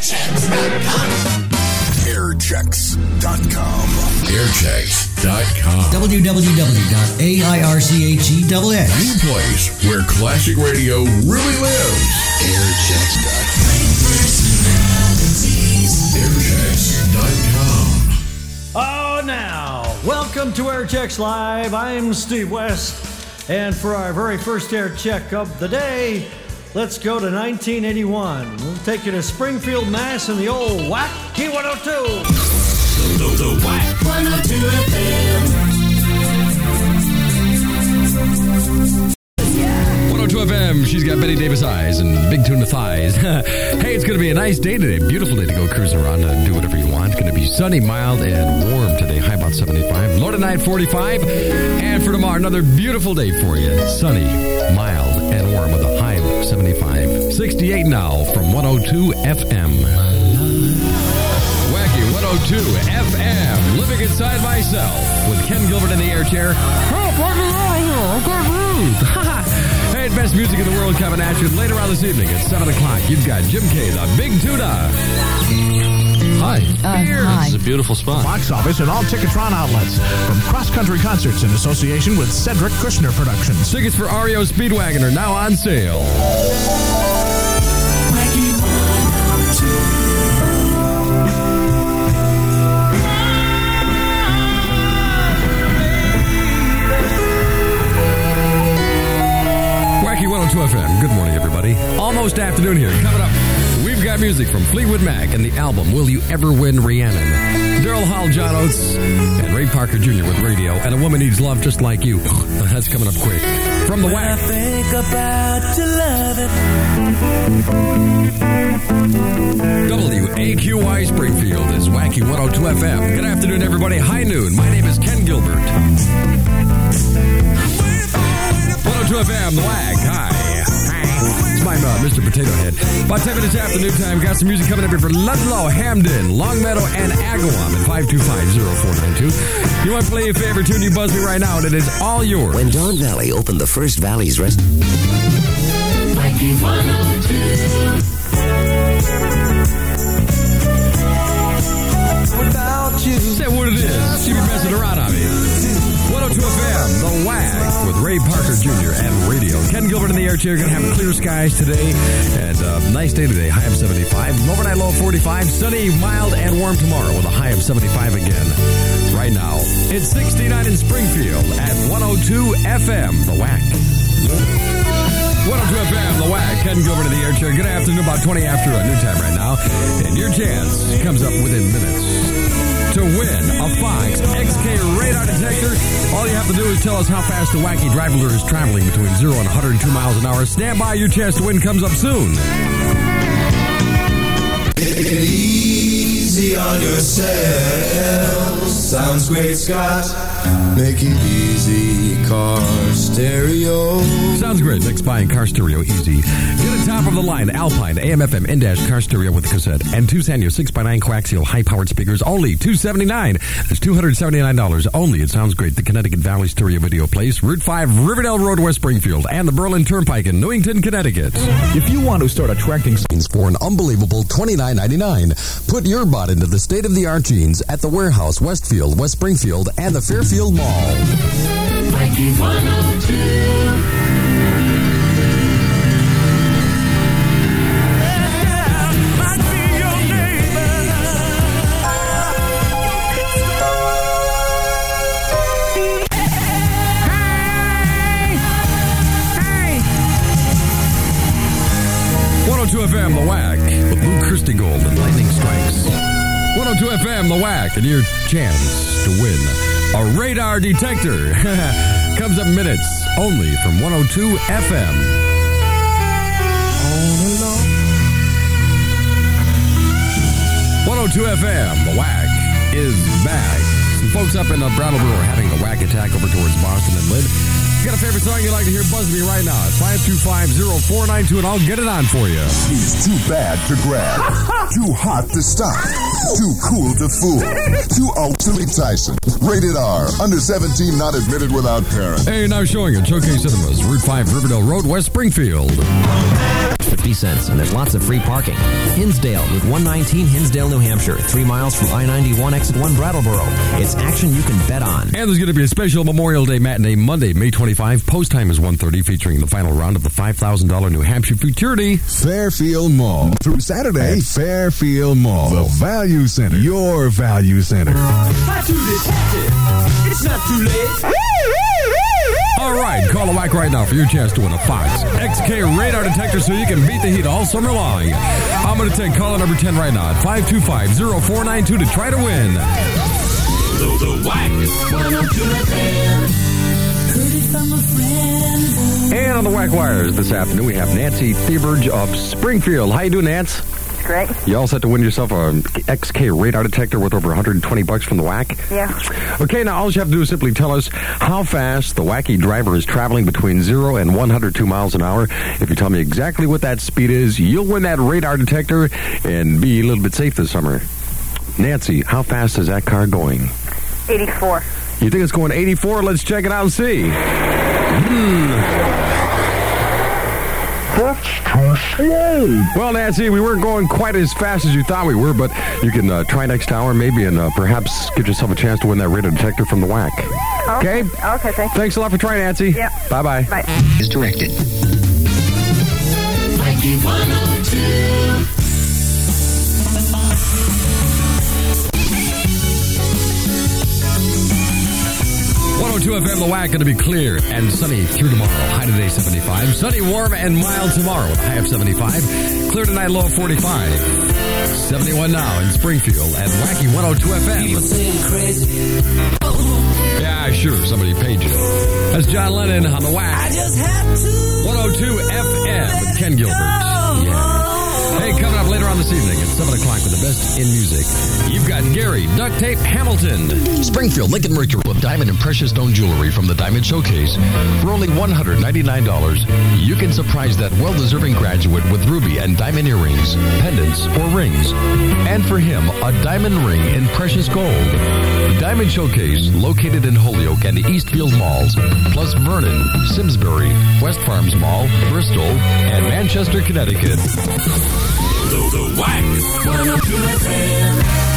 Airchecks.com. Airchecks.com. www.airchecks.com. New place where classic radio really lives. Airchecks.com. Oh, now, welcome to Airchecks Live. I'm Steve West, and for our very first air check of the day, let's go to 1981. We'll take you to Springfield, Mass. in the old Wacky 102. The Wack 102 FM. 102 FM, she's got Betty Davis eyes and big tuna thighs. Hey, it's going to be a nice day today. Beautiful day to go cruising around and do whatever you want. It's going to be sunny, mild, and warm today. High about 75. Low tonight, 45. And for tomorrow, another beautiful day for you. Sunny, mild, and warm with a high of 75. 68 now from 102 FM. Wacky 102 FM. Living inside myself with Ken Gilbert in the air chair. Hey, best music in the world coming at you later on this evening at 7 o'clock. You've got Jim K, the Big Tuna. Hi. Hi. This is a beautiful spot. Box office and all Ticketron outlets. From Cross Country Concerts in association with Cedric Kushner Productions. Tickets for REO Speedwagon are now on sale. Wacky 102 FM. Good morning, everybody. Almost afternoon here. Coming up, we've got music from Fleetwood Mac and the album Will You Ever Win Rhiannon. Daryl Hall, John Oates, and Ray Parker Jr. with Radio. And A Woman Needs Love Just Like You. That's coming up quick. From the Wack. I think about to love it. WAQY Springfield is Wacky 102 FM. Good afternoon, everybody. High noon. My name is Ken Gilbert. 102 FM, the Wack. Hi. It's my Mr. Potato Head. About 10 minutes after noon time. Got some music coming up here for Ludlow, Hamden, Longmeadow, and Agawam at 525-0492. You want to play your favorite tune? You buzz me right now, and it is all yours. When Don Valley opened the first Valley's restaurant. Wacky 102. Without you. Say what it is. She be messing around on me. 102 FM, The Wack, with Ray Parker Jr. and Radio. Ken Gilbert in the air chair. Going to have clear skies today. And nice day today. High of 75. Overnight low of 45. Sunny, mild, and warm tomorrow with a high of 75 again. Right now, it's 69 in Springfield at 102 FM, The Wack. 102 FM, The Wack. Ken Gilbert in the air chair. Good afternoon, about 20 after noon time right now. And your chance comes up within minutes to win a Fox XK radar detector. All you have to do is tell us how fast the Wacky driver is traveling between 0 and 102 miles an hour. Stand by, your chance to win comes up soon. Easy on yourself. Sounds great, Scott. Make it easy, Car Stereo. Sounds great. Mixed by Car Stereo Easy. Get a top-of-the-line Alpine AM/FM in-dash Car Stereo with a cassette and two Sanyo 6x9 coaxial high-powered speakers. Only $279. That's $279 only. It sounds great. The Connecticut Valley Stereo Video Place, Route 5, Riverdale Road, West Springfield, and the Berlin Turnpike in Newington, Connecticut. If you want to start attracting for an unbelievable $29.99, put your butt into the state-of-the-art jeans at the Warehouse, Westfield, West Springfield, and the Fairfield Mall. Wacky 102. FM, The Wack, with Blue Kirsty Gold and Lightning Strikes. 102 FM, The Wack, and your chance to win a radar detector. Comes up minutes only from 102 FM. All alone. 102 FM, The Wack, is back. Some folks up in Brattleboro are having a whack attack over towards Boston and Lynn. If you got a favorite song you'd like to hear, buzz me right now at 525-0492 and I'll get it on for you. He's too bad to grab, too hot to stop, too cool to fool, too ultimately Tyson. Rated R, under 17, not admitted without parent. Hey, now showing at Showcase Cinemas, Route 5, Riverdale Road, West Springfield. 50 cents, and there's lots of free parking. Hinsdale, Route 119, Hinsdale, New Hampshire, 3 miles from I-91, exit 1, Brattleboro. It's action you can bet on. And there's going to be a special Memorial Day matinee Monday, May 25. Post time is 1:30, featuring the final round of the $5,000 New Hampshire Futurity. Fairfield Mall. Through Saturday at Fairfield Mall. The Value Center. Your Value Center. Not too detective. It's not too late. All right, call the WAC right now for your chance to win a Fox XK radar detector so you can beat the heat all summer long. I'm going to take caller number 10 right now at 525-0492 to try to win. The WAC 102 FM. Heard it from a friend. And on the WAC Wires this afternoon, we have Nancy Thieberge of Springfield. How you doing, Nance? Great. You all set to win yourself a XK radar detector worth over $120 from the WAC? Yeah. Okay, now all you have to do is simply tell us how fast the wacky driver is traveling between 0 and 102 miles an hour. If you tell me exactly what that speed is, you'll win that radar detector and be a little bit safe this summer. Nancy, how fast is that car going? 84. You think it's going 84? Let's check it out and see. That's too slow. Well, Nancy, we weren't going quite as fast as you thought we were, but you can try next hour maybe and perhaps give yourself a chance to win that radar detector from the WAC. Okay? Okay, thanks. Thanks a lot for trying, Nancy. Yep. Bye-bye. Bye. Is directed. Mikey 102. 102 FM, the WAC, going to be clear and sunny through tomorrow. High today, 75. Sunny, warm, and mild tomorrow with a high of 75. Clear tonight, low of 45. 71 now in Springfield at Wacky 102 FM. People say I'm crazy. Yeah, sure, somebody paid you. That's John Lennon on the WAC. I just had to 102 FM with Ken Gilbert. Yeah. Hey, coming up later on this evening at 7 o'clock with the best in music, you've got Gary Duct Tape Hamilton. Springfield Lincoln Mercury with diamond and precious stone jewelry from the Diamond Showcase. For only $199, you can surprise that well-deserving graduate with ruby and diamond earrings, pendants, or rings. And for him, a diamond ring in precious gold. Diamond Showcase, located in Holyoke and the Eastfield Malls, plus Vernon, Simsbury, West Farms Mall, Bristol, and Manchester, Connecticut. The WAC 102 FM.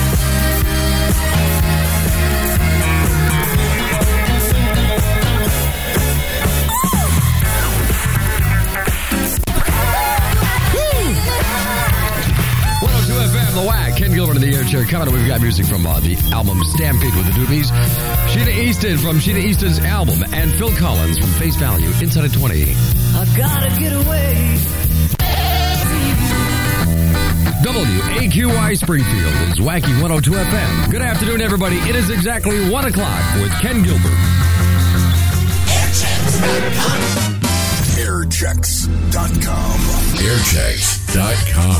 The WAC, Ken Gilbert in the air chair. Coming up, we've got music from the album Stampede with the Doobies. Sheena Easton from Sheena Easton's album, and Phil Collins from Face Value, Inside at 20. I gotta get away. WAQY Springfield is Wacky 102 FM. Good afternoon, everybody. It is exactly 1 o'clock with Ken Gilbert. Airchecks.com. Airchecks.com.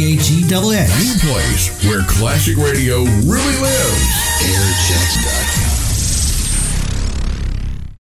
www.airchecks. New place where classic radio really lives. Airchecks.com.